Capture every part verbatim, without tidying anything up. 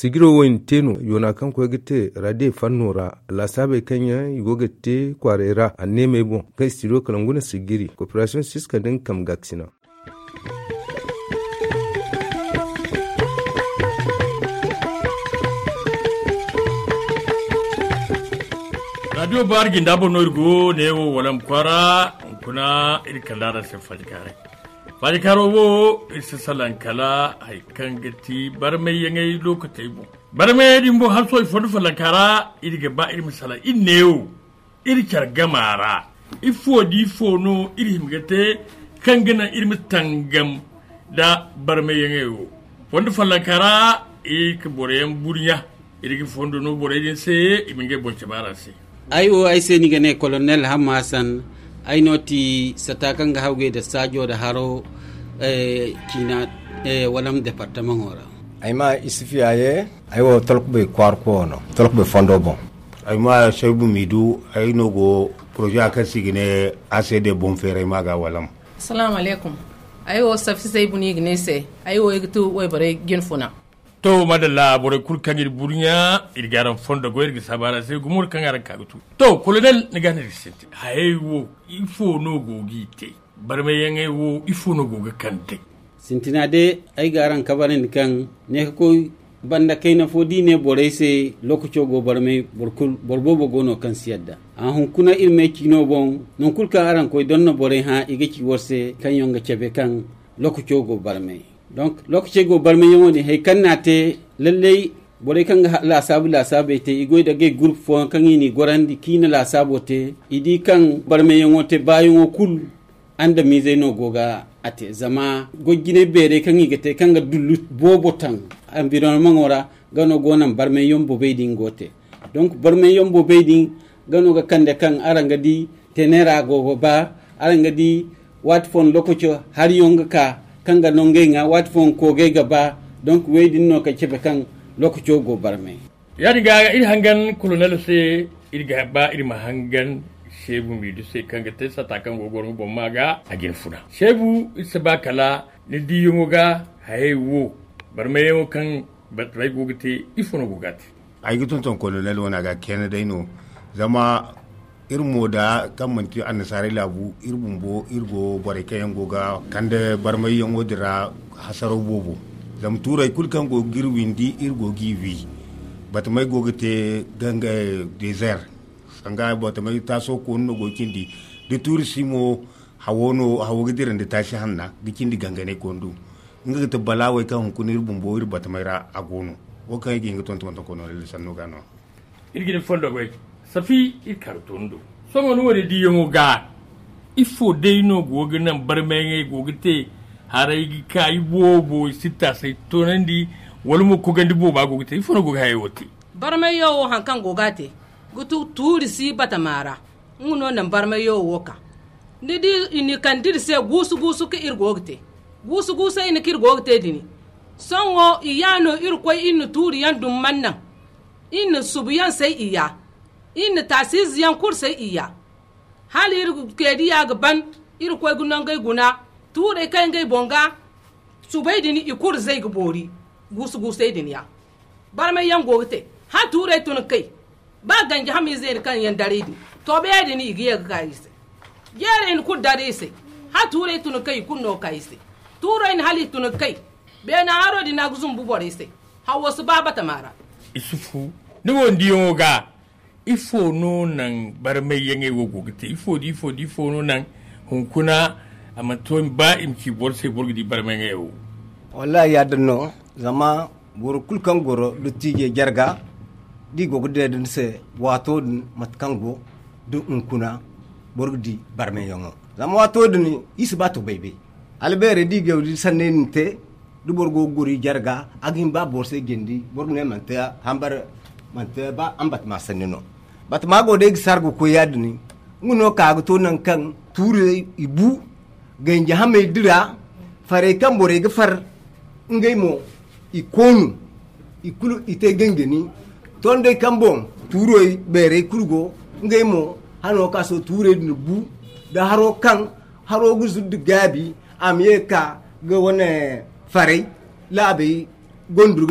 sigiro woyin teno yona kan ko gite rade fannora la sabe kanya yugo gite kwarera anneme bon kai studio kalanguna sigiri cooperation siska den kam gaksina radio bargi ndabo norgo newo walam kwara kuna irkalara se fajkare fajkaro wo isa salan kala ay kangati barme yengay lokatay bo barme dimbo halso fodu falankara irge ba ir misala innew irkar gamara ifo di fono irhimgate kangana irmi tangam da barme yengay wo fodu falankara ik borem burnya irge fondo no boredin se iminge bonche barase ayo ay seni gane colonel Hamasan ay noti satakanga hawge da sajo da haro eh kina eh walam departement ora ay ma isifi aye ay wo tolkbe kwar ko no tolkbe fondo bon ay ma shebu midu ay no go projet ka sigine acd bon fere maga walam assalamu alaikum ay wo safi sai buni gnese ay wo yigtu way bare ginfuna to madalla bore kurkangir burnya irgaran fondo go irgi sabara sai gumur kangara kagutu to colonel nigane risente haywo ifo no go gite barme yenge wo ifo no go kante sintina de ay garan kabarin kan ne ko banda kaina fodi ne bore sai lokaco go barme borkul borbobo gono kan siyadda an hun kuna ilme kino bon non kulka aran ko donno bore ha igeki worse kan yonga cebe kan lokaco go barme donc lokaci go barme yoni hay kannate lalle bore kan la sabu la sabe te igo da ge groupe fo kan ni gorandi kina la sabote idi kan barme yote bayo kul anda mise no goga ate zama gogine bere kan igete kan ga dullu bobo tan environnement ora gano gonan barme yombo beydin gote donc barme yombo beydin gano ga kande kan aranga di tenera gogo ba aranga di wat fon lokaci har yonga ka kanga nongenga wat fon ko ge gaba donc weydin no ka cebe kan lokaco go barme ya diga ir hangan colonel se ir ga ba ir mahangan shebu mi du se kanga te sata kan go gorgo bo maga agin funa shebu se ba kala ni di yumuga haywo barme yo kan bat ray go gite ifono go gati ay gutun ton colonel wona ga kene dai no zama irmo da kamanti annasare labu irbumbo irgo bore kayan goga kande barmai yango dira hasaro bobo zam turai kulkan go girwindi irgo givi batmai gogete ganga desert sanga batmai taso ko no go kindi de turisimo hawono hawogidiran de tashi hanna gikindi gangane kondu nga ta balawai kan kunir bumbo ir batmai ra agono o kan gi ngaton ton ton kono le sanno gano irgide fondo goy safi ikartondo somo no wori diyo ga ifo dei no goga nan barmenge gogite harai kai bobo sita sai tonandi walmo ko gandi boba gogite ifo no goga hayoti barmeyo hankan gogate gutu turi si batamara nguno nan barmeyo woka ndidi ini kandir se gusu gusu ke irgogte gusu gusu ini kirgogte dini songo iyano irkoy inu turi yan dum mannan inu subuyan sai iya in tasiz yan kurse iya hal ir kedi ya gaban ir ko gunan gai guna ture kai gai bonga subai dini ikur zai gbori gusu gusai diniya bar mai yan gote ha ture tun kai ba ganje hami zai kan yan dare di to be dini igiya ga kai se yare in ku dare se ha ture tun kai kunno kai se ture in hali tun kai be na aro di na guzun bu bore se ha wasu baba tamara isufu ni wondi yoga ifo no nan barme yenge wogo gite ifo di ifo di ifo no nan hunkuna amato ba imki borse borgi di barme yenge wo wallahi ya danno zama bor kulkan goro lutije jarga di gogo de den se wato din matkango du unkuna borgi di barme yongo zama wato din isbato bebe albere di gewdi sanente du borgo gori jarga agin ba borse gendi borne manta hambar manta ba ambat masanino bat mago de sargo ko yadni nguno ka to nan kan ture ibu ganje hame dira fare kan bore ga far ngay mo ikonu ikulu ite gengeni tonde kambon turo bere kulgo ngay mo hano ka so ture bu da haro kan haro guzu gabi amiye ka ga wona fare labe gondurgudan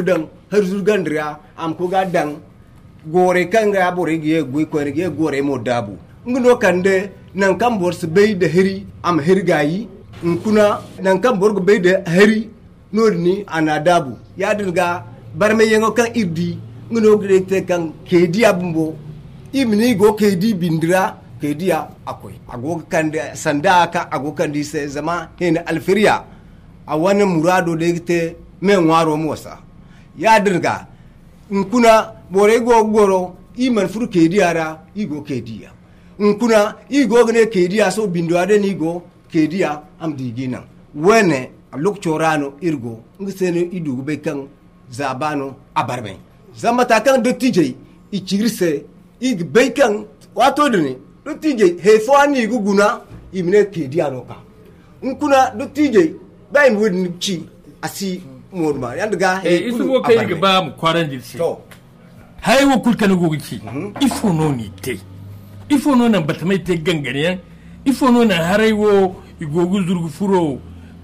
har zurgandira am ko ga dan gore kan ga bore ge goy ko ge gore mo dabu ngno kande nan kam bor se bey de heri am hergayi nkuna nan kam bor go bey de heri nodni ana dabu ya dinga barme yengo kan irdi ngno grete kan kedi abumbo imni go kedi bindira kediya akoy ago kande sanda ka ago kandi se zama hen alfiriya a wani murado da yake men waro mu wasa ya dinga nkuna bore go goro iman furu kediya ra igo kediya nkuna igo gne kediya so bindo ade ni go kediya am digina wene lokchorano irgo ngisene idugo be kan zabano abarbe zamata kan do tije ichirse ig be kan wato dini do tije he fo ani guguna imne kediya no ka nkuna do tije bay mi wodi ci asi modma yandaga e isu go kay ga ba mu kwaran dirsi to hay wo kul kan go ci ifo no ni te ifo no nan batmai te gangane ifo no nan harai wo igogu zurgu furo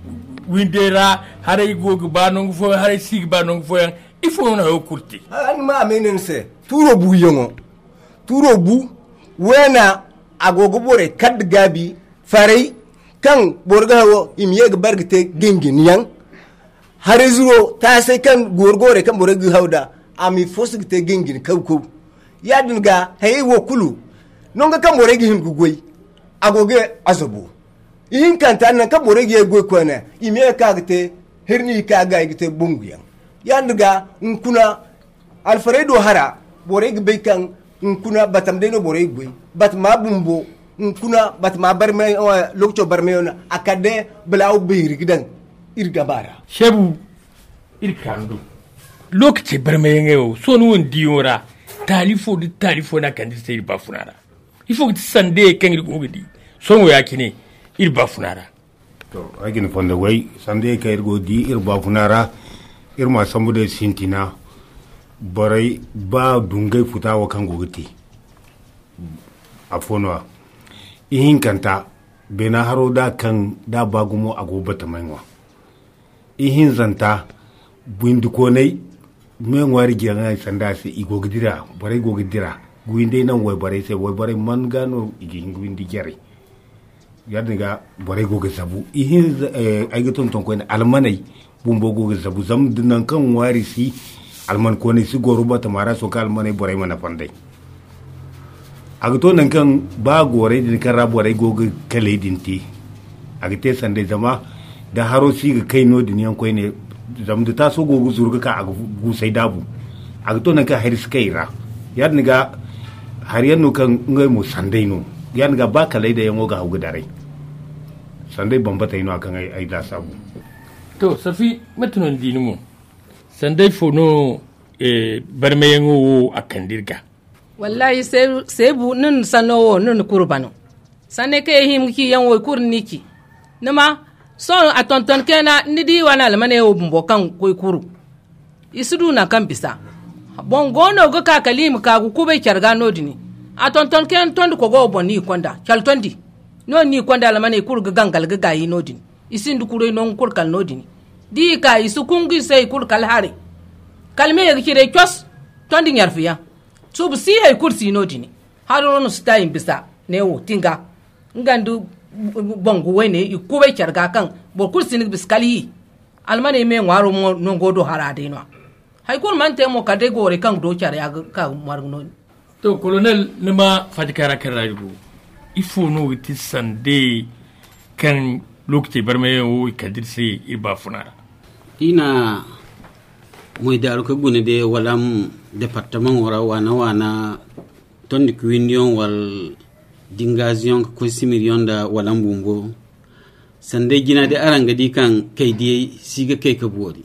windera harai gogu ba non fo harai sig ba non fo ifo no na kurti an ma menen se turo bu yongo turo bu wena agogo bore kad gabi farai kan borgawo imiye ga bargite gengin yan harai zuro ta sai kan gorgore kan borgi hauda ami fosigite gengin kawko ya dinga hay wo kulu nonga kan borgi hin gugoi agoge azabu in kan tan kan borgi goy kona imiye ka gite herni ka ga gite bunguyan ya dinga nkuna alfredo hara borgi be kan nkuna batam de no borgi goy bat ma bumbo nkuna bat ma barme lokto barme ona akade blaw beiri gidan irgabara shebu irkandu lokaci barme yau so no ndiora talifo di talifo na kan sai ba funara ifo ti sande kan irgo gidi so mo yakine ir ba funara to agin fonda way sande ka irgo di ir ba funara ir ma sambude sintina barai ba dungai futawa kan gogiti afonwa ihin kanta bena haro da kan da bagumo agobata mainwa ihin zanta buindi konai men wari gianga sanda se igogidira bare gogidira guinde nan way bare se way bare man gano igi guindi jare yadinga bare goge sabu ihin aygaton ton koine almanai bumbo goge sabu zam dinan kan wari si alman kone si goruba tamara so kal manai bare mana pandai agto nan kan ba gore din kan rabo rai goge kale dinti agte sande zama da haro si ga kai no din yan koine zam da taso gogo zurga ka agu sai dabu agto nan ka haris kaira yadni ga har yanno kan ngai mu sande no yadni ga ba kale da yango ga hugu dare sande bambata ino akan ai ai da sabu to safi matunan dinimu sande fono e barmeyengo akan dirga wallahi sai bu nun sanowo nun kurbano sanne ke him ki yan wo kurniki nima so a tonton kena nidi wana almane wo bumbo kan koy kuru isudu na kan bisa bon gono go ka kalim ka ku kube kyarga nodini a tonton ken ton ko go boni konda kyal tondi no ni konda almane kuru ga gangal ga gayi nodini isin du kuro non kur kal nodini di ka isu kungi sai kur kal hare kalme ya kire kyos tondi nyarfiya so bu si hay kursi no dini haro no sta in bisa ne wo tinga ngandu bongo wene ikube kyarga kan bo kursi ni biskali almane me ngwaro mo no godo harade no hay kur man te mo kade gore kan do kyar ya ka marno to colonel nima fadikara kan rayu ifo no witi sande kan lokti barme wo kadirse iba funara ina moy daru ko gune de walam département wara wana wana tondi kwinion wal dingazion ko simirion da walam bumbo sande gina de aranga di kan kaydi siga kay ka bodi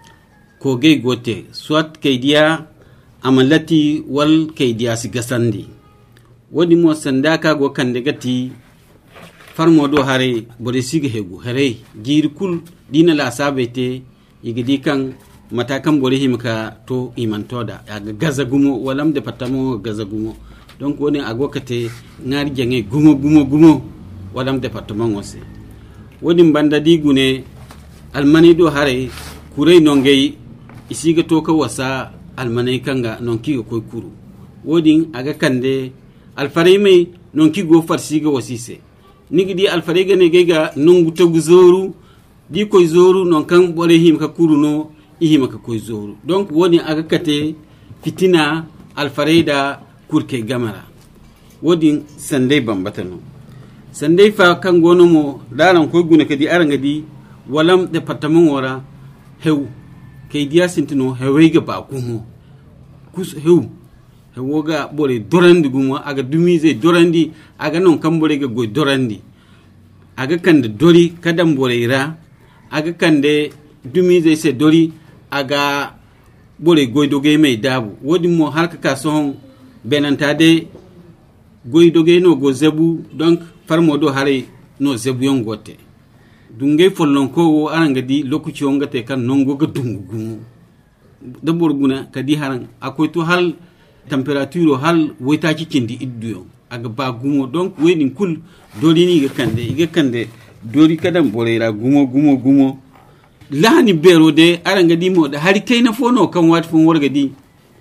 ko gay gote soit kaydiya amalati wal kaydiya siga sandi wodi mo sanda ka go kan de gati farmo do hare bode siga hegu hare jirkul dina la sabete igidi kan matakan bori himka to imantoda aga gaza gumo walam de patamo gaza gumo donc woni agokate ngari jange gumo gumo gumo walam de patamo ngose woni banda digune almani do hare kurey no ngey isiga to ka wasa almanai kanga non ki ko kuru wodin aga kande alfarai mai non ki go farsi ga wasise nigi di alfarai ga ne ga nungu to guzoru di ko zoru non kan bore him ka kuru no ihima ka ko zoru donc wodin aga kate fitina alfarai da kurke gamara wodin sandai bambata no sandai fa kan gono mo daran ko gune kadi aranga di walam departement wora hew kay dia sintino hewega ba kumo kus hew hewoga bore dorandi gumo aga dumise dorandi aga non kambore ga goy dorandi aga kande dori kadam bore ira aga kande dumise se dori aga bore goy doge me dabu wodi mo harka ka son benantade goy doge no go zebu donc farmo do hare no zebu yon gote dungay follon ko wo aranga di lokuci ngate kan nongo ga dungu gumu da borguna kadi haran akoy to hal temperature hal woyta ci cindi idduyo aga ba gumo donc weni kul dori ni ga kande ga kande dori kadam borera gumo gumo gumo lani bero de aranga di mo da hari kayna fono kan wat fon warga di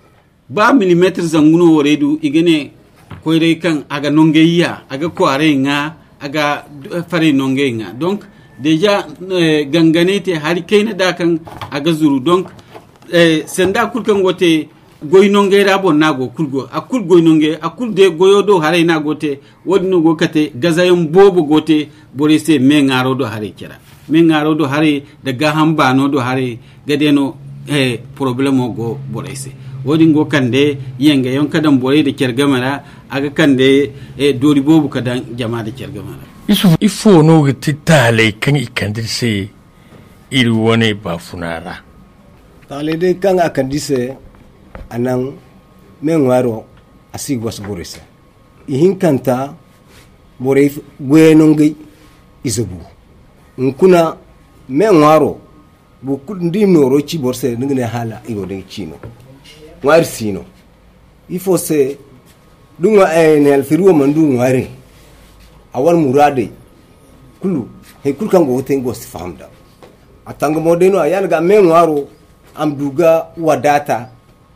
ba millimeter zanguno woredu igene koyre kan aga nongeya aga ko are nga aga fare nongeya donc déjà euh, ganganete hari kayna da kan aga zuru donc euh, senda kul kan wote goynonge rabo nago kulgo akul goynonge akul de goyodo hare nago te wodno go kate gazayom bobo gote borese mengaro do hare kira mengaro do hare de gahamba no do hare gadeno eh problème go borese wodi go kande yenge yon kadam bore de kergamara aga kande e dori bobu kadan jama de kergamara isu ifo no titale kan ikandirse iri wone ba funara tale de kan akandise anan menwaro asig was borisa ihin kanta bore gwenongi izobu nkuna menwaro bu kundi noro ci borse ngne hala igo de chino war sino ifo se dunga en el firuo mandu ngare awal murade kulu he kulkan go tengo sifamda atanga modeno ayal ga menwaro am duga wadata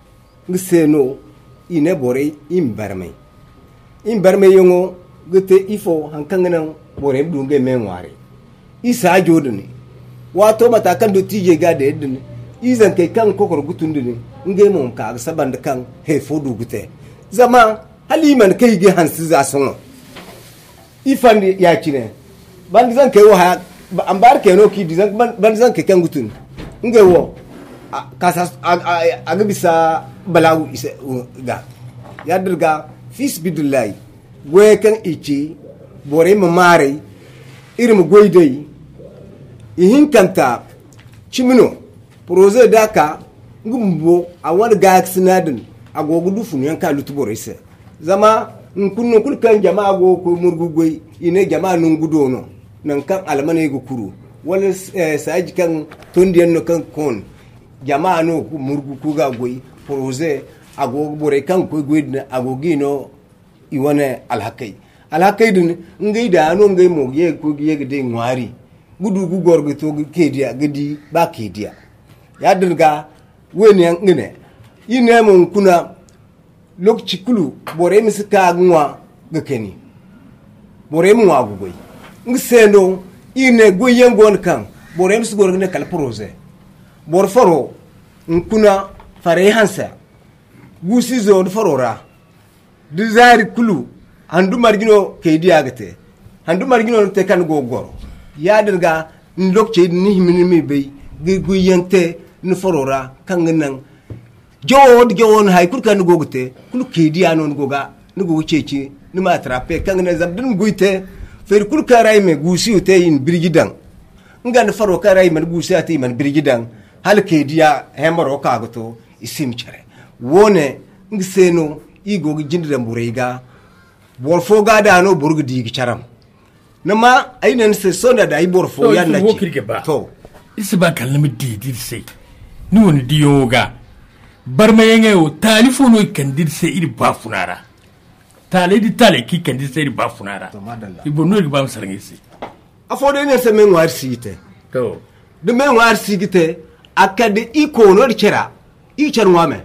ngiseno ine bore imberme imberme yongo gete ifo hankangana bore dunga menware isa jodni wato mata kan do tije ga de edni izan kai kan kokor gutundini nge mom ka saban da kan he fodu gute zama haliman kai ge hansi za son ifan ya kine ban zan kai wa an bar kai no ki dizan ban zan kai kan gutun nge wo kasa aga bisa balawu isa ga ya dirga fis bidillahi goye kan ichi bore mamare irim goydai ihin kanta chimino proze daka ngumbo awar ga sinadin agogudu funu yanka lutuborese zama nkunno kulkan jama'a go ko murgugoi ine jama'a nungudo no nan kan almane go kuru wala saji kan tondiyan no kan kon jama'a no murgu kuga goi proze agogu bore kan ko goidna agogino iwane alhakai alhakai din ngai da no ngai mo ye ko ye gede ngwari gudu gu gorgo to kediya gidi ba kediya ya dirga weni yan ngine ine mun kuna lokci kulu bore mi sika gwa gakeni bore mu wagu goy ngisendo ine goyen gon kan bore mi sigor ne kal projet bor faro nkuna fare hansa gusi zo farora dizari kulu handu margino kediya gate handu margino te kan go goro ya dirga ndokce ni himini mi be gu yente ni forora kanganan jowo jowo hay kurkan gogte kulu kedi anon goga ni gogo ceci ni ma trape kanganan zabdin guite fer kurka ray me gusi ute in birgidan ngan faro karay man gusi ati man birgidan hal kediya hemaro kagoto isim chere wone ngiseno igo jindira mburega borfo gada no burgudi charam nama ainen se sonda da ibor fo ya na ci to isi ba kalmi didi sai ni woni diyoga barma yenge o telefono kan dir sai iri ba funara tale di tale ki kan dir sai iri ba funara ibo no ba sarngi si afo de ne se men war site to de men war site akade iko no dikera i charwa me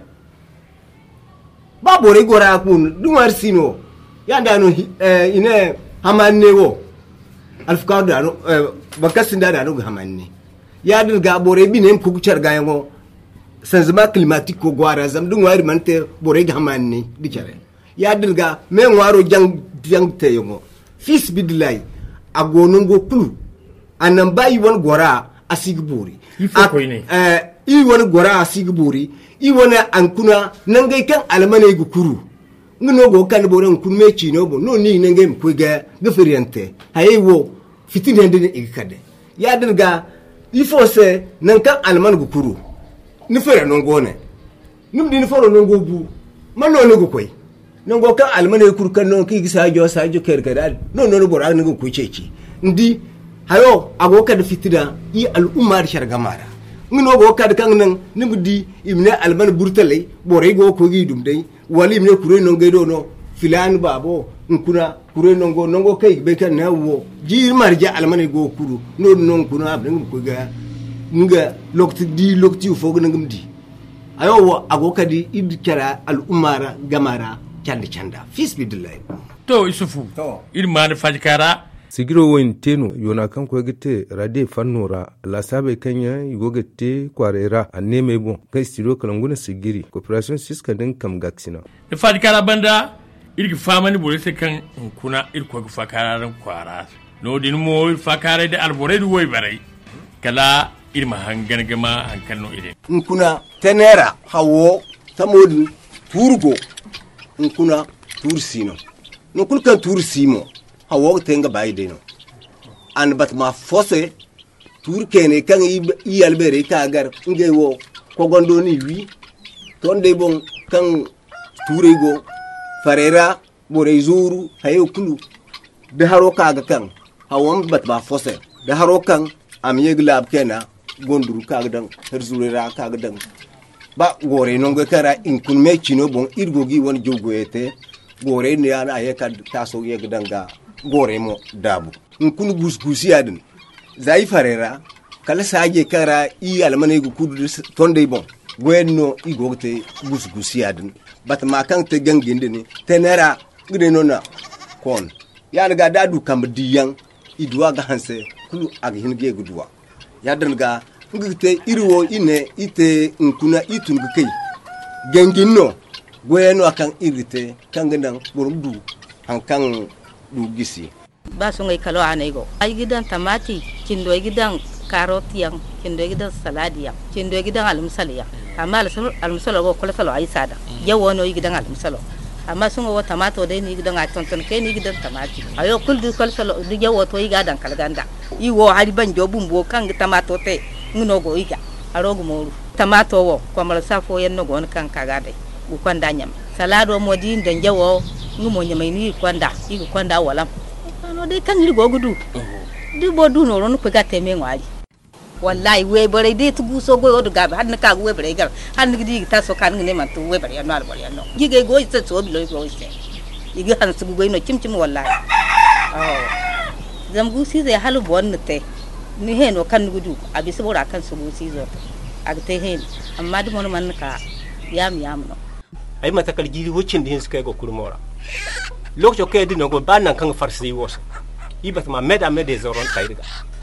ba bore gora kun dumar sino yanda no eh, ine hamanne wo alfuka da no eh, bakasin da no hamanne ya dirga bore bi ne ku charga yango changement climatique ko gwara zam dum wari mante bore ga hamanne dikere ya dirga me waro jang jang te yango fils bidlay agonon go kulu anan bayi won gora asigburi ifo ko ne eh i won gora asigburi i wona ankuna nangay kan almane gu kuru ngono go kan bo ran kun me chino bo no ni nangay ko ga gaferiante hayewo fitin hende ni ikade ya dirga ifo se nan kan alman gu kuru ni fere non gone num di ni foro non go bu man no no go koy non go kan almane kuru kan non ki gisa jo sa jo ker ker no no bo ran go ko ceci ndi hayo ago kad fitida i al umar shargamara ngono go kad kan nan nimdi imne alman burtale bore go ko gi dum dai wali imne kure non gaido no filan babo nkuna kure non go non go kai be kan na wo ji marja alman go kuru no non kuna abin ko ga nga lokti di lokti fo go ngam di ayo wo ago kadi id kara al umara gamara chanda chanda fils bidillahi to isufu to irma fajkara sigiro woyin teno yona kan ko gite rade fannora la sabe kanya yugo gite kwarera aneme bon kai studio kalanguna sigiri cooperation siska den kam gaksina e fajkara banda irgi famani bore se kan kuna irko gu fakararan kwara no din mo fakare de albore du woy bare kala irma hangan gama hankan no ide nkuna tenera hawo tamodi turgo nkuna tursino no kulkan tursimo hawo tenga bayde no an bat ma fosse tur kene kan i albere ka gar nge wo ko gondo ni wi tonde bon kan turego farera bore zuru hayo kulu de haro kaga kan hawon bat ma fosse de haro kan am yeglab kena gonduru kaga dan her zurera kaga dan ba gore non go kara in kun me chino bon irgogi won jogoete gore ne ana ayeka taso yegdanga gore mo dabu nkunu buskusi adin zai farera kala saje kara i almane gu kudu tonde bon gwenno i gogte buskusi adin bat ma kan te gangende ni tenera gide nona kon ya daga dadu kam diyan i duwa ga hanse kulu ag hinge gu duwa ya danga ngite irwo ine ite nkuna itun gu kai genginno gwenno akan irite kangandan borumdu hankan du gisi ba so ngai kalo anego ay gidan tamati kindo gidan carrot yang kindo gidan salad yang kindo gidan almusal yang amma almusal go kala salo ay sada yawo no gidan almusal amma sun go tomato dai ni gidan a tonton kai ni gidan tamati ayo kul du kala salo du yawo to yi gadan kalganda i wo hari ban jobum bo kan tomato te ngono go iga arogu moru tomato wo ko mal safo yenno go kan kaga dai bu kwanda nyam salado modi dan jawo ngumo nyamai ni kwanda igu kwanda wala no de kan ri gogudu du bodu no ron ko gatte me ngwali wallahi we bare de tugu so go do gabe han ka we bare gal han gidi ta so kan ne man tu we bare no al bare no yige go ite so bi lo go ite yige han su go no chim chim wallahi oh zam gu si ze halu bon te ni he no kan gudu abi so bora kan su gu si zo ag te he amma du mon man ka yam yam no ay mata kal jiri wucin din suka go kurmora lokacin kai din go banan kan farsi wos ibat ma meda mede zoron kayriga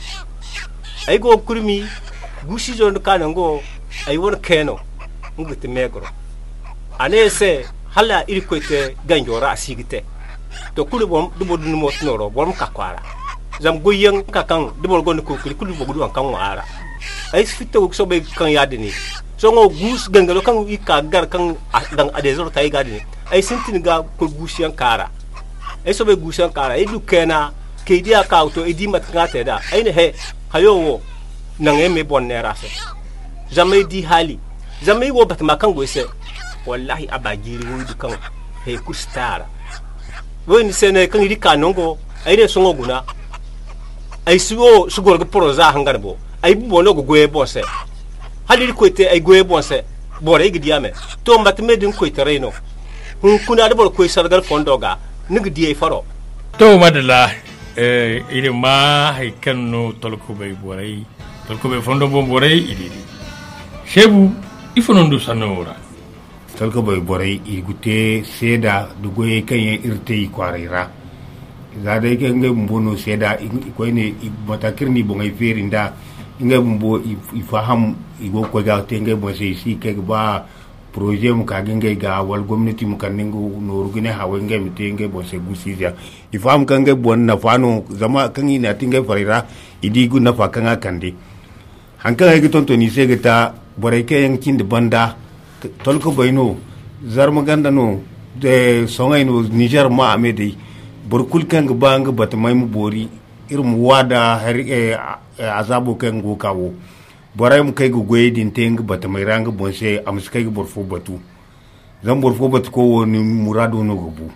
ay go kurmi gushi zo kan go ay won keno ngute megro ane se hala iri koite ganjora asigite to kulu bom dubo dun mo tnoro bom kakwara zam goyen kakan dubo gon ko kulu bo gudu kan wara ay fitto so be kan yadini so ngo gus gangalo kan wi ka gar kan dan adezor tay gadini ay sentin ga ko gusian kara ay so be gusian kara ay du kena ke dia ka auto e di mat ngate da ay ne he hayo wo nan e me bonnera se jamais di hali jamais wo bat makan go se wallahi abagiri wo du kan he kustara wo ni sene kan ri kanongo ay ne so ngo guna ay suwo sugol go proza hangar bo ay bu bono go goe bose haliri koite ay goe bose bore gidiame to mbatme din koite reno hun kuna da bor koy sargal fondoga nig diye faro to madala eh ire ma hay kanno tolko be bore tolko be fondo bo bore idi shebu ifonon du sanora talka bai borai igute seda dugoye kan yan irte yi kwarira za da yake ngai mbono seda ko ne matakir ni bongai ferinda ngai mbo ifaham igo ko ga te ngai bo sai si ke ba projet mu ka ngai ga wal gwamnati mu kan ningo noru gine hawe ngai mi te ngai bo sai gusija ifaham kan ngai bon na fano zama kan ina tingai farira idi gu na fa kan akande hankan ai giton to ni sai gita borai ke yankin da banda tolko bayno zarma ganda no de songay no Niger ma amedi burkul kan bang batmay mu bori irum wada har e azabo kan go kawo boray mu kay go goydin teng batmay rang bonse am skay borfo batu zam borfo batu ko woni murado no gobu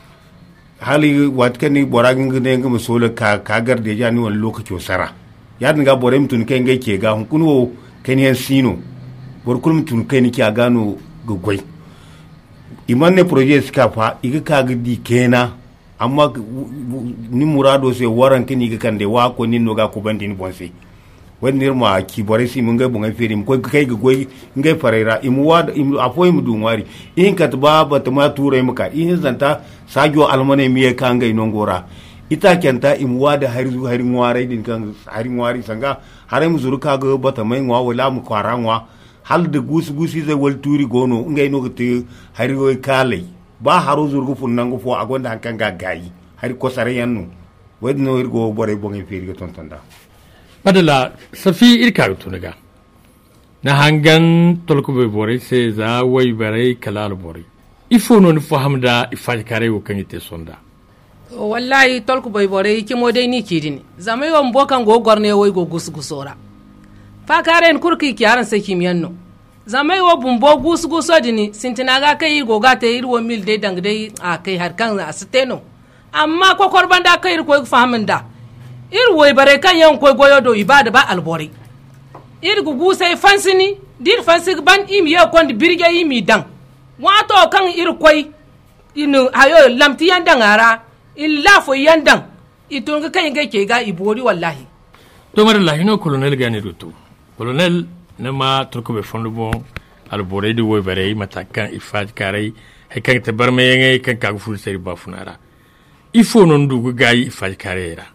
hali wat kan ni boragin ne ngam solo ka kagar de jani won lokaci sara yadin ga boray mutun kai ngai ke ga hun kunwo kenyan sino borkul mutun kai ni kya gano gugwai iman ne projet ska fa iga ka di kena amma ni murado se waran kini ga kan de wa ko ni no ga ko bandi ni bonse wani ma ki bore si mun ga bunga feri ko kai gugwai ngai farera imu wada imu afoy mu dunwari in ka ba ba ta ma ture muka in zanta sajo almane miye kan ngai nongora ita kenta imu wada hari hari ngware din kan hari ngwari sanga hare mu zuru ka ga bata mai ngwa wala mu kwara ngwa hal da gusi gusi zai wal turi gono ngai no te hari go kale ba haro zurgu fun nango fo agonda kan ga gayi hari ko sare yannu wadi no irgo bore bonge feri ga tontonda padala safi irka to daga na hangan tolko be bore se za wai bare kalal bore ifo no ni fahamda ifaj kare wo kan ite sonda wallahi tolko be bore ki mo dai ni kidini zamai won bokan go gorne wai go gusgusora fa karen kurki kiyaran sai kimiyanno zamai wo bumbo gusu guso dini sintinaga kai go gata irwo mil de dang dai a kai har kan asteno amma ko korbanda kai ko fahaminda irwo bare kan yan ko goyo do ibada ba albori irgu gusai fansini dir fansig ban imi yo kon birge imi dan wato kan ir koy inu hayo lamti yandan ara illa fo yandan itun ga kai ga ke ga ibori wallahi to mar lahino colonel gani rutu colonel nama turko be fondo bon al boredi wo bare matakan ifaj kare he kan te barme yenge kan ka fu seri bafunara ifo non du gayi ifaj kare ra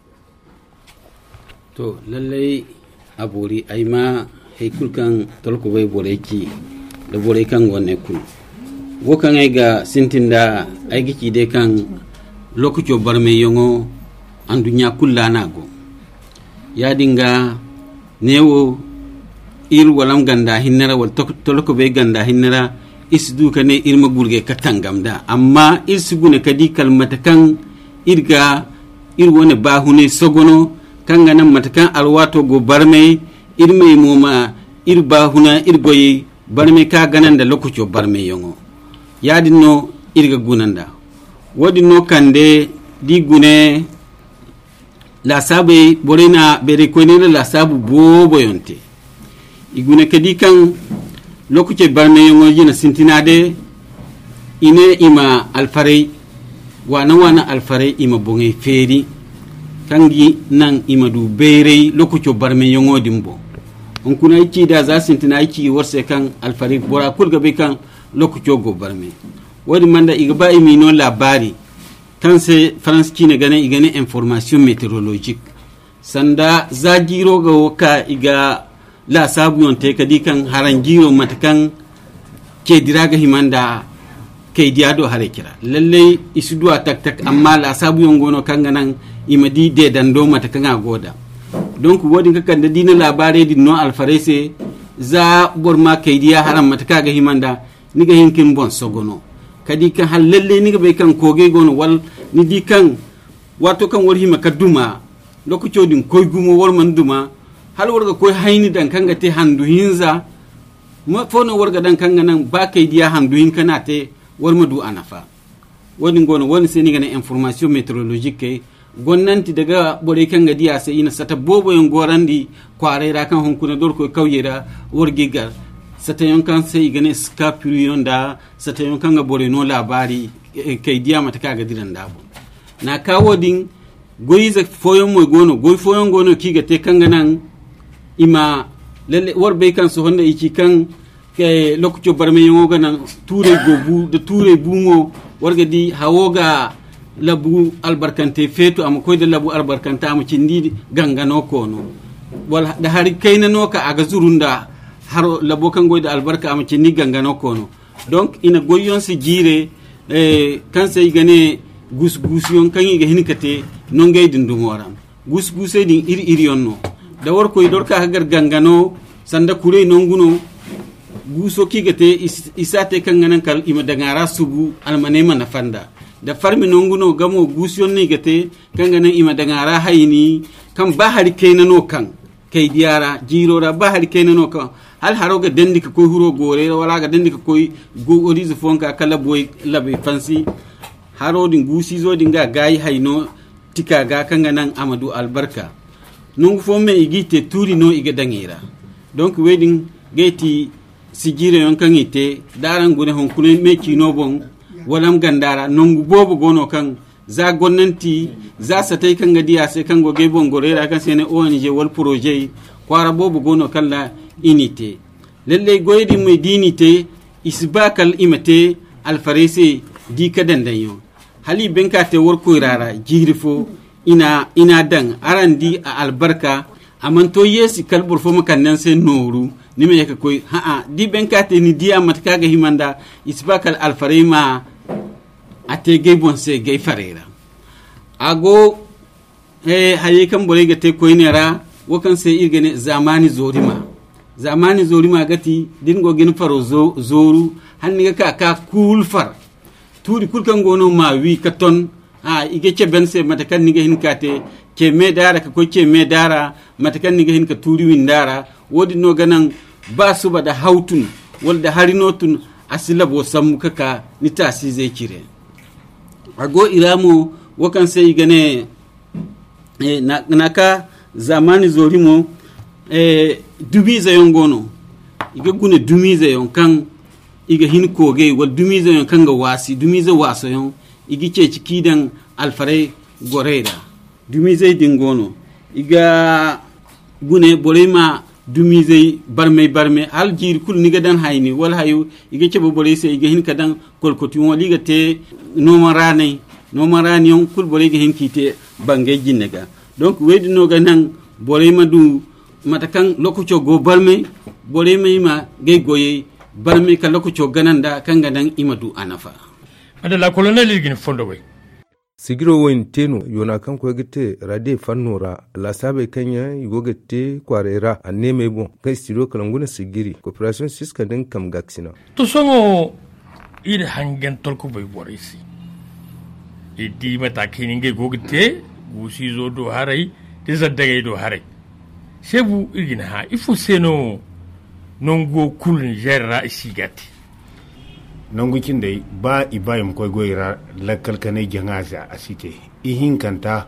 to lalle abori ayma he kulkan turko be boreki da bore kan gonne kul wo kan ay ga sintinda ay gici de kan lokuco barme yongo andunya kullanago yadinga newo ir walam ganda hinnara wal tolko be ganda hinnara isdu kane irma gurge katangamda amma isgune kadi kalmata kan irga ir woni bahune sogono kanga nan matakan alwato go barme irme moma ir bahuna irgoyi barme ka gananda lokuco barme yongo yadinno irga gunanda wodi no kande di gune la sabe borena bere konene la sabu bobo yonte igune kadi kan lokuce barme yongo jina sintinade ine ima alfarei wana wana alfarei ima bonge feri kangi nan ima du beirei lokuco barme yongo dimbo on kuna ichi da za sintina ichi warse kan alfarei bora kulga be kan lokuco go barme wadi manda igba imi no labari kan se france kine gane igane information météorologique sanda za giro ga waka iga la sabu yonte kadi kan harangiro matakan ke diraga himanda ke diado harekira lalle isuduwa tak tak amma la sabu yongono kanga nan imadi de dando matakan agoda donc wodi kan da dina labare din no alfarese za borma ke dia haram mataka ga himanda niga hinkin bon sogono kadi kan halalle niga be kan koge gono wal ni di kan wato kan wori hima kaduma lokuco din koy gumo wor man duma hal warga koy hayni dan kanga te handu hinza ma fono warga dan kanga nan ba kay dia handu hin kana te war madu anafa woni gono woni seni gane information météorologique gonnanti daga bore kanga dia se ina sata bobo yon gorandi kware ra kan hunkuna dor ko kawyera wargi gar sata yon kan se gane scapulu yonda sata yon kanga bore no labari kay dia mata kaga diran dabo na kawo din goyiza foyon mo gono goy foyon gono kiga te kanga nan ima lalle warbe kan so honda iki kan ke lokuto barme yoga nan ture gobu da ture bumo warga di hawoga labu albarkante fetu am koy da labu albarkanta am cindi gangano kono wal da hari kayna noka aga zurunda haro labo kan goyda albarka am cindi gangano kono donc ina goyon si jire eh kan sai gane gus gus yon kan yiga hinkate non gaydin dumoram gus gusay din iri iri yonno da war koy dorka hagar gangano sanda kure nonguno guso kigate is, isate kanganan kal ima dangara subu almane mana fanda da farmi nonguno gamo gusion ni gate kanganan ima dangara hayni kan ba hari kainano kan kai diara jirora ba hari kainano kan hal haroga dendi ko huro gore wala ga dendi ko go orizo fonka kala boy labe fansi harodin gusi zo dinga gayi hayno tika ga kanganan amadu albarka nongu fomme igite turi no iga dangira donc wedding geti sigire yon kan ite daran gune hon kunen meki no bon walam gandara nongu bobo gono kan za gonnanti za satay kan gadiya se kan go ge bon gorera kan sene O N G wal projet kwara bobo gono kala inite lalle goydi me dinite isbakal imate al farisi di kadandan yo hali benka te wor ko rara jirifo ina ina dan arandi a albarka amanto yesi kalbur fo makannan se noru ni me yaka koy ha a di benkate ni dia matka ga himanda isbakal alfarima ate ge bonse ge farera ago eh haye kan bore ga te koy nera wakan se irgene zamani zorima zamani zorima gati din go gen faro zo, zoru hanni ga ka ka kul far turi kul kan gono ma wi katon ha ige ce bense matakan ni ga hin kate ke me dara ka ko ke me dara matakan ni ga hin ka turi win dara wodi no ganan ba su ba da hautun wanda harinotun asila bo samu kaka ni tasi zai kire ago iramo wakan sai gane e na naka zamani zorimo e dubiza yongono iga gune dumiza yon kan iga hin koge wal dumiza yon kan ga wasi dumiza waso yon igi ce cikidan alfare goreda dumiza dingono iga gune borema dumize barme barme hal jir kul niga dan hayni wal hayu iga ce bobore se iga hin kadan kolkoti won liga te no marane no marane on kul bore ga hin kite bange jinnega donc wedi no ga nan bore madu matakan lokucho go barme bore me ma ge goye barme ka lokucho gananda kanga dan imadu anafa adala colonel igin fondo we sigiro woyin teno yona kan ko gite rade fannora la sabe kanya yogete kwarera aneme bon kai studio kalanguna sigiri cooperation siska den kam gaksina to songo ide hangen tolko boy borisi idi mata kininge gogite gusi zo do harai tisa daga do harai shebu igin ha ifu seno nongo kulun jerra isigati nangukin da ba ibayim koy goyra lakkal kane jangaza asite ihin kanta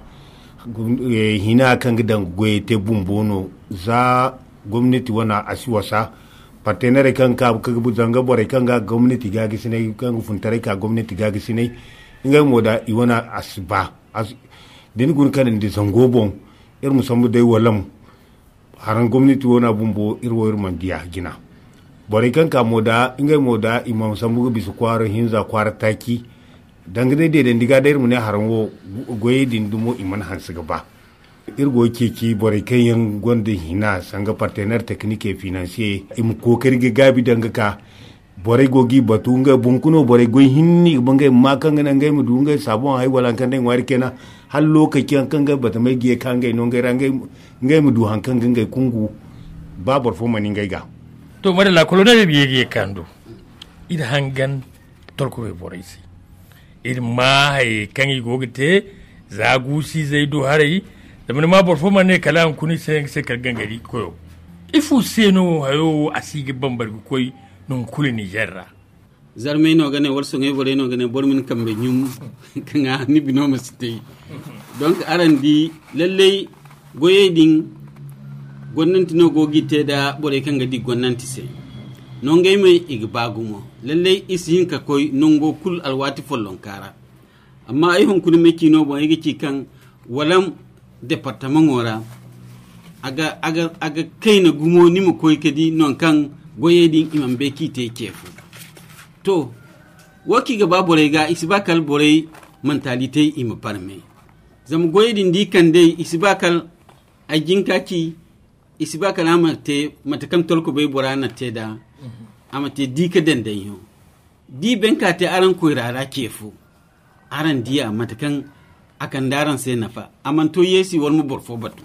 hina kan gidan goyete bumbono za gwamnati wana asiwasa partenaire kan ka ka buzanga bore kan ga gwamnati ga gisine kan funtare ka gwamnati ga gisine inga moda iwana asba as den gun kan ndi zangobon ir musambu dai walam haran gwamnati wana bumbo irwo irman dia gina bore kan ka moda inga moda imam sambugo bisu kwaro hinza kwara taki dangane de den diga der mun haran wo goye din dumo iman hansiga ba irgo keki bore kan yan gonde hina sanga partenaire technique et financier im kokari ga gabi danga ka bore gogi batunga bunkuno bore goy hinni bangai makanga nangai mu dunga sabon hay wala kan den wari kena hal lokaci kan ga bata mai ge kan ga non ga rangai ngai mu du hankan ga kungu babar fo mani ngai ga to mare la colonel biye kando ida hangan tolko be borisi ir ma hay kan yi gogite zagusi zai do harai da mun ma borfo mane kalam kuni sai sai kalgan gari koyo ifu seno hayo asigi bambar koy non kuli nigerra zarme no gane warso ngai bore no gane bormin kambe nyum kanga ni bino masite donc arandi lalle goye din gonnanti no gogite da bore kanga di gonnanti se non ngay me igbagumo lalle isin ka koy nongo kul alwati follon kara amma ay hon kunu meki no bo yigi ci kan walam département ngora aga aga aga kaina gumo ni mu koy kadi non kan goyedin imam be kite kefu to waki ga babore ga isbakal bore mentalite ima parme zam goyedin di kan dai isbakal ajin kaki isbakal amate matakan tolko be borana teda amate di ka dandan yo di benka te aran ko rara kefu aran dia matakan akan daran sai nafa amanto yesi wal mu borfo batu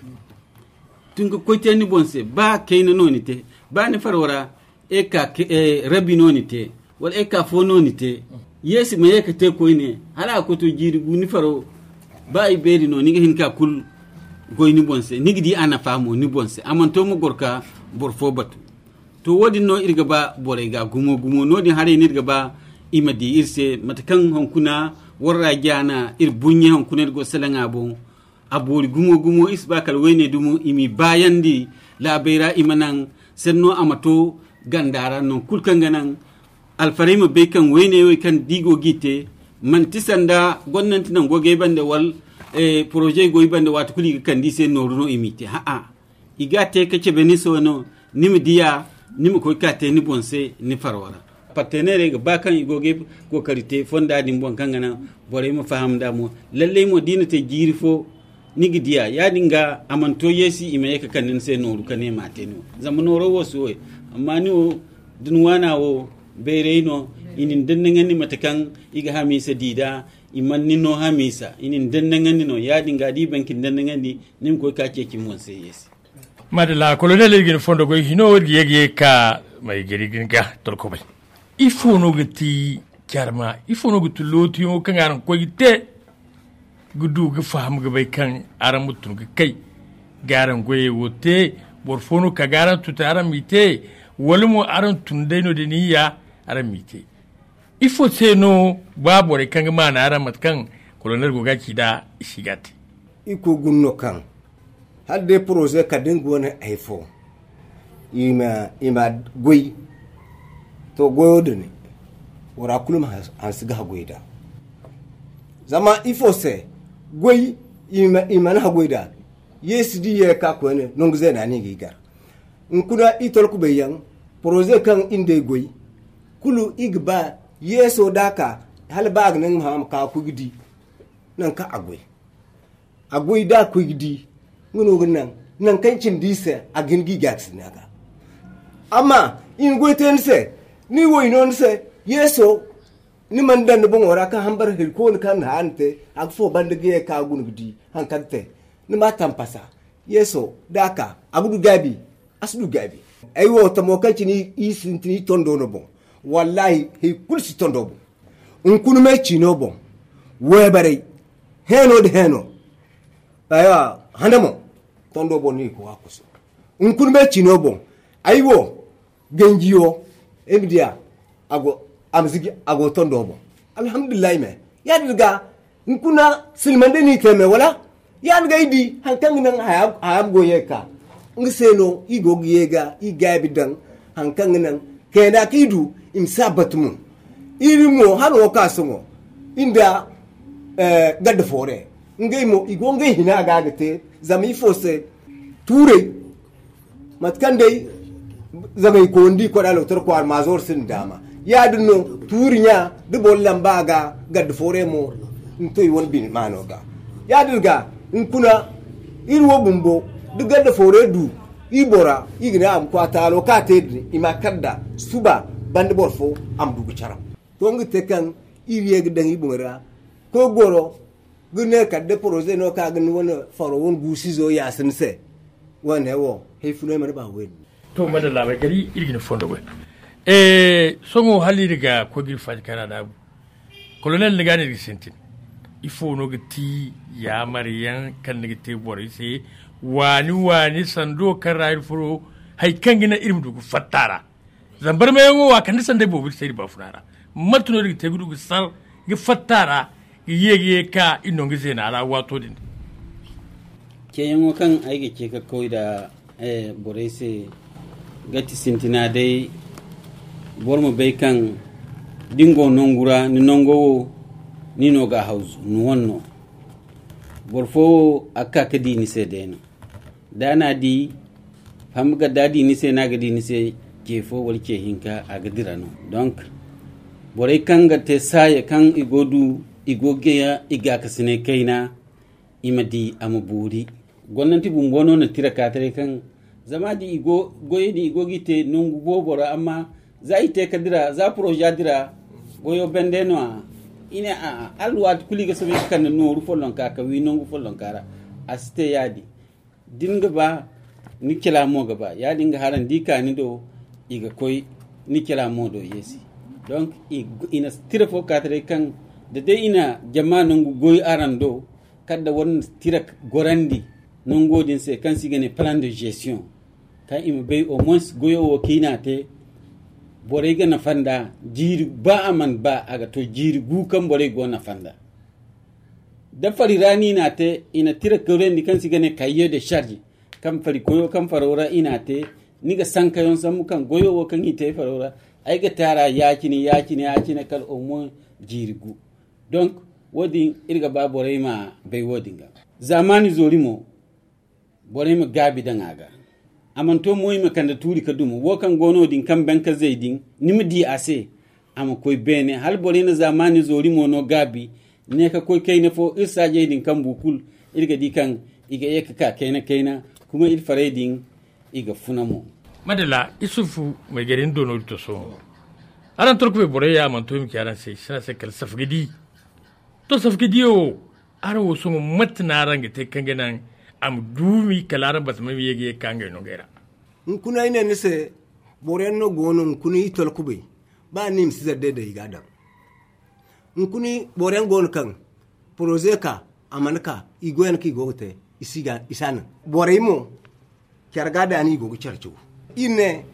tunga koyte ni bonse ba kayna noni te ba ni farwara e ka e, rabi noni te wal e ka fo noni te yesi me yeka te koyne hala ko to jiri guni faro ba i beri no ni hin ka kul goyni bonse ni gidi ana famo ni bonse amanto mo gorka borfo batu to wodi no irga ba bore ga gumo gumo no di hare ni irga ba imadi irse matakan honkuna warra jana ir bunye honkuna go selanga bon abori gumo gumo isbakal wene dumo imi bayandi la beira imanan senno amato gandara non kulkanganan alfarima be kan wene we kan digo gite man tisanda gonnanti nan goge bande wal e projet go bande wat kuli kan dise no no imite ha a igate kace beniso no nimi dia nimi ko kate ni bonse ni farwara partenaire ga bakan igoge ko karite fonda din bon kangana bore mo fahamda mo lalle mo dinate jirifo nigi dia ya dinga amanto yesi ime yaka kanin sai noru kane mateno zamano rowo soye amma ni o dunwana wo bereino inin dannangani matakan iga hamisa dida iman nino hamisa inin dannangani no ya dinga di bankin dannangani nim ko kake kin mon sai yesi madala colonel igin fondo go hino yegi ka mai geri ginga tolko bai ifo no gati karma ifo no gutu loti o kangaran ko gite gudu ga faham ga bai kan aran mutun ga kai garan goye wote borfono ka garan tuta aran mite walmo aran tunde no de niya aran mite ifo se no babore kan ma na aran matkan colonel goga kida shigati iko gunno kan hadde projet ka dingo na aifo ima ima goy to goyodene wara kulum hansiga goyda zama ifo se goy ima ima na goyda yes di ye ka ko ne nongze na ni gigar nkuna itol ku beyan projet kan inde goy kulu igba yeso daka hal bag nan ha ka ku gidi nan ka agoy agoy da ku gidi ngono nan nan kancin dise agin gigax naga amma in goyten se ni woy non se yeso ni man dan bon ora ka hambar hil ko kan hante ak fo bandage ka gun gidi han kante ni ma tampasa yeso daka agudu gabi asdu gabi ay wo tamo kanci ni isintini tondo no bon wallahi he kulsi tondo bon un kunu me chino bon we bare heno de heno aya handamo tondo bon ni ko akuso un kunu me chino bon ay wo genjiyo emdia ago amzigi ago tondo bon alhamdulillah me ya diga nkuna silmande ni teme wala ya diga idi hankan nan hayab hayab goyeka ngiseno igo yega igabi dan hankan nan kenda kidu imsabatmu irimo hano kasongo inda eh gadda fore ngeymo igo ngey hina gagate zami fose ture matkande zamay ko ndi ko dalo tor ko mazor sin dama ya dunno turinya de bollam baga gadda fore mo ntoy won bin manoga ya dirga nkuna irwo bumbo du gadda fore du ibora igina am ko talo ka tedni ima kadda suba bande borfo am dugu charam to ngite kan iriye gidan ibura ko goro gune kadde projet no ka gnu wona faro won gusizo yasin se wona wo he funo mar ba wen to madalla ba gari irgin fondo go eh songo hali riga ko gir faj kana da colonel liga ne sentin ifo no gati ya mariyan kan ne te bori se wani wani sando kan rayar furo hay kan gina irin dugu fattara zambar mai yango wa kan sande bobu sai ba funara matuno ri te gudu sar gi fattara yeye ka inon gi zena ala wato din ke yango kan aige ke ka koi da eh bore se gati sintina dai bormo be kan dingo nongura ni nongo ni no ga house no wonno borfo akka kadi ni sedeno dana di famga dadi ni se naga di ni se ke fo wal ke hinka aga dirano donc boray kanga te saye kan igodu igogeya iga kasine kaina imadi amaburi gonnanti bumbono na tira katare kan zama di igo goye di igo gite nungu bobora amma za ite kadira za projet dira goyo bendeno ina a alwat kuliga sabe kan no rufolon ka ka wi nungu folon kara aste yadi dinga ba ni kila mo gaba ya dinga haran dika ni do iga koy ni kila mo do yesi donc ina tira fo katare kan da dai ina jama nungu goy arando kada won tira gorandi nungu din se kan sigane plan de gestion ka ima bay au moins goyo wo kina te bore ga na fanda jiri ba aman ba aga to jiri gu kan bore go na fanda da fari rani na te ina tira gorandi kan sigane kayo de charge kam fari koyo kam farora ina te niga sanka yon samu kan goyo wo kan ite farora ay ga tara yakini yakini yakini kal au moins jiri gu donc wodi irga ba bore ma bay wodinga zamani zorimo bore ma gabi dangaga amanto moy ma kanda turi kadumo wo kan gono din kan banka zaidin nimdi ase ama koy bene hal bore na zamani zorimo no gabi ne ka koy kayne fo isa din kan bukul irga di kan iga yeka ka kayna kayna kuma il faredin iga funamo madala isufu mai garin dono to so aran turku bore ya manto mi kiyaran sai sana sai kal safgidi to safgidi o aro wo so matna ranga te kangenan am dumi kalara bas mai yege kanga no gera nkuna ina ne se bore no gono nkuni tol kube ba nim siza de de igada nkuni bore gono kan projeka amanka igoyan ki gote isiga isana bore mo kyargada ni gogo charchu ine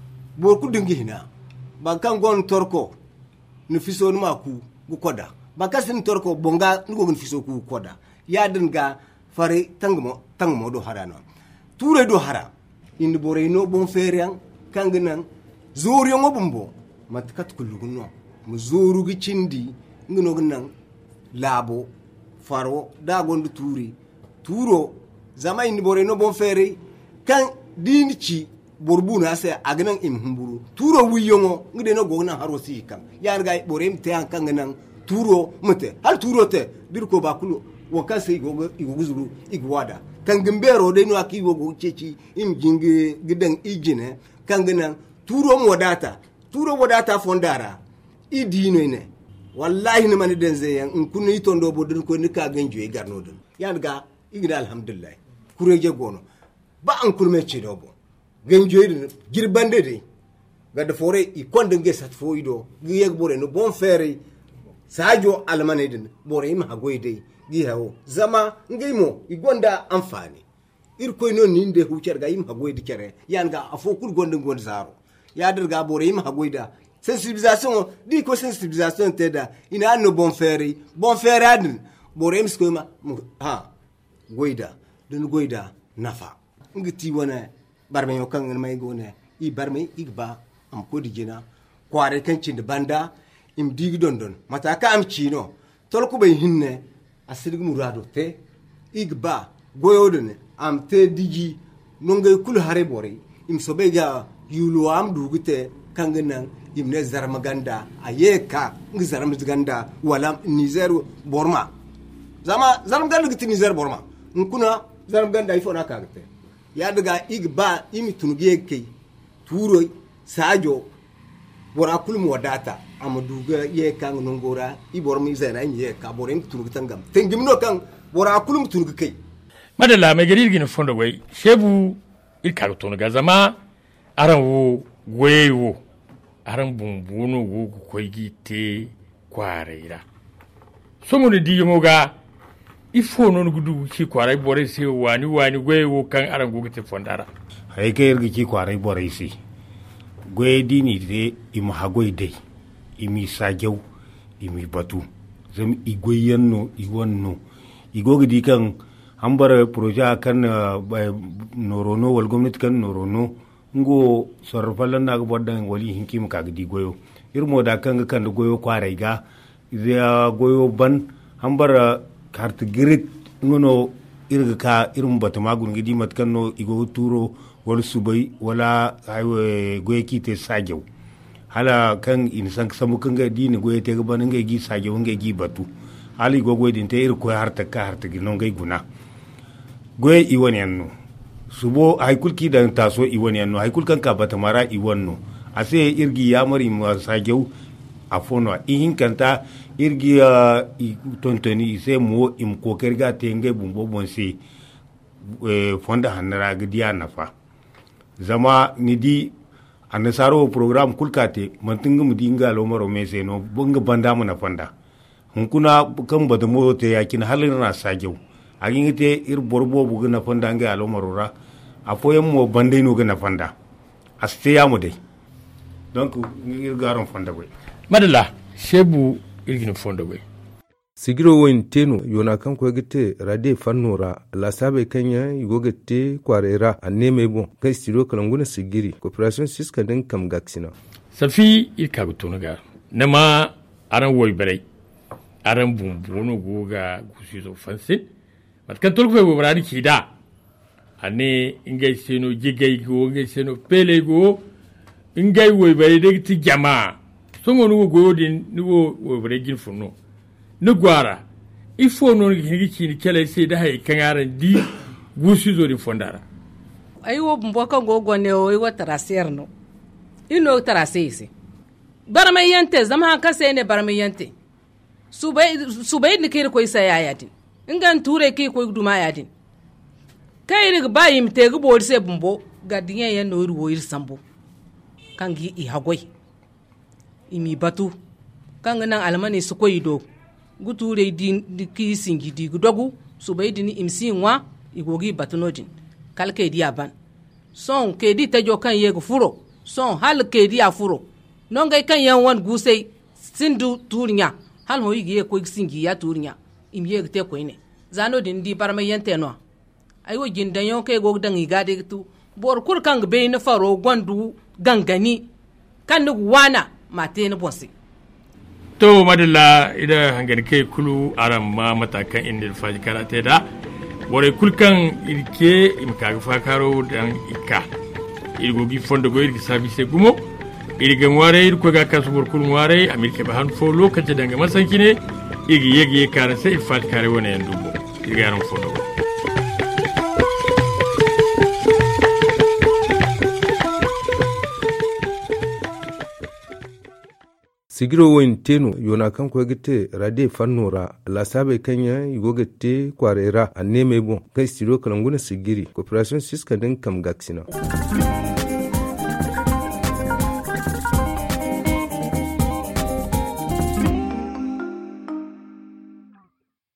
bor ku dingi hina ba kan gon torko ni fiso ma ku gu koda ba kasin torko bonga ni gogo fiso ku koda ya dinga fare tangmo tangmo do harano ture do hara indi bore no bon ferian kanginan zori ngo bumbo matkat kullugunno mu zoru gi cindi ngino gnan labo faro da gondu turi turo zama indi bore no bon feri kan dinci borbuna sai agnan im humburu turo wiyongo ngide no gogna haro si kam yar gay bore mte an kanginan turo mate hal turo te dirko bakulu wakase igogo igoguzuru igwada kangembero de no aki gogo chechi im jingi gidan ijine kangana turo modata turo modata fondara idino ne wallahi ne man den zeyan in kunu itondo bodun ko ni ka ganjo e garnodun yanga igida alhamdulillah kureje gono ba an kulme chidobo ganjo e girbande de gada fore i konde ngesat foido giyeg bore no bon fere sajo almanedin bore im hagoide gihawo zama ngimo igonda amfani irkoy non ninde hucer ga im hagoyde kere yanga afokul gonde gonde zaro ya dirga bore im hagoyda sensibilisation di ko sensibilisation teda ina no bon fere bon fere adin bore im skoma ha goyda dun goyda nafa ngiti wona barme yo kan may gone i barme igba am ko dijina kware kan cinde banda im digi don don mata ka am chino tolko bay hinne asirig murado te igba goyodone am te digi nongay kul hare bore im sobe ga yulu am dugute kanganan imne zarmaganda ayeka ngi zarmaganda wala nizeru borma zama zarmaganda giti nizer borma nkuna zarmaganda ifona kagte ya daga igba imi tunuge kay turo sajo bora kul mu wadata amaduga ye kan nongora ibor mi zera ye ka borem tunuga tangam tengimno kan bora kulum tunuga kai madalla mai gari gina fondo wai shebu il ka tunuga zama aran wo wewo aran bumbunu wo ko gite kwareira somo ne diyo ga ifo non gudu ki kwarai bore se wani wani wewo kan aran go gite fondara hay ke yergi ki kwarai bore si gwe dini de im hagoy dai imi sagew imi batu zam igoyenno iwonno igogi di kan hambara projet kan norono wal gomnati kan norono ngo sorfalan na boddan wali hinkim ka gidi goyo irmo da kan kan goyo kwarai ga ya goyo ban hambara carte grid ngono irga ka irin bata magun gidi matkan no igo turo wal subai wala ay goye kite sagew hala kan in san samu kan ga dini goye te gaban ngai gi sagew ngai gi batu hali go goye din te ir ko harta ka harta gi non ngai guna goye i woni anno subo haykul ki dan taso i woni anno haykul kan ka bata mara i wonno ase irgi yamari ma sagew afono ihin kanta irgi uh, i tontoni ise mo im kokerga tenge bumbo bonse e, fonda hanara gdiya nafa zama nidi anasaro program kulkate mantinga mudinga lomaro mese no bunga banda mu na fanda hunkuna kan bada mo te yakin halin na sagew agin te ir borbo buga na fanda nga lomaro ra afoyen mo bande no ga na fanda aste ya mu dai donc ir garon fanda boy madalla shebu irgin fondo bai sigiro woyin teno yona kan ko gite rade fannora la sabe kanya yugo gite kwarera anneme bon kai studio kalanguna sigiri cooperation siska den kam gaksina safi irka gutuna ga nama aran woy bare aran bumbuno goga gusizo fansin matkan tolko be barani kida ane ingay seno jigay go ingay seno pele go ingay woy bare de ti jama songo nugo godin nugo wobre gin funno ne gwara il faut non ngi ci ni kele se da hay kangara di gusi zo di fondara ay wo mboka go gone o wo traserno ino trasese barama yante zama ka se ne barama yante subay subay ni kire ko isa yayatin ingan ture ki ko duma yatin kay rig bayim te go bol se bumbo gadiyen yan no ruwo ir sambo kangi i hagoy imi batu kan nan almani su koyi do guture di ki singi di gudogu su bai dini imsi nwa igogi batunodin kalke di aban son ke di tajo kan ye furo son hal ke di afuro non gai kan yan wan gusei sindu turnya hal ho yigi ko singi ya turnya imi ye te ko ine zano din di barma yente no ayo gindan yo ke go dan igade tu bor kur kan be na faro gwandu gangani kan nu wana mate ni bonsi to madalla ida hangen ke kulu aram ma matakan indil faji karate da bore kulkan irke imka fakaro dan ikka irgo gi fondo go irgi service gumo irga ngware irko ga kasu bor kul ngware amirke ba han fo lokaci danga masankine igi yegi kare sai faji kare wona yandugo irga ran fondo go sigiro woyin teno yona kan ko gite rade fannora la sabe kanya yugo gite kwarera anneme bon kai studio kalanguna sigiri cooperation siska den kam gaksina